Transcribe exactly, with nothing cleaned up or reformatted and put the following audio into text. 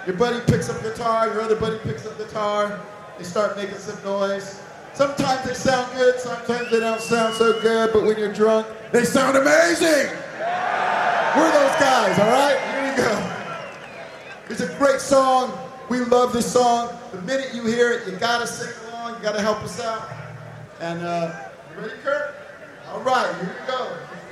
Your buddy picks up guitar, your other buddy picks up guitar. They start making some noise. Sometimes they sound good, sometimes they don't sound so good, but when you're drunk, they sound amazing! We're those guys, all right? Here we go. It's a great song. We love this song. The minute you hear it, you gotta sing along, you gotta help us out. And, uh, you ready, Kurt? All right, here we go.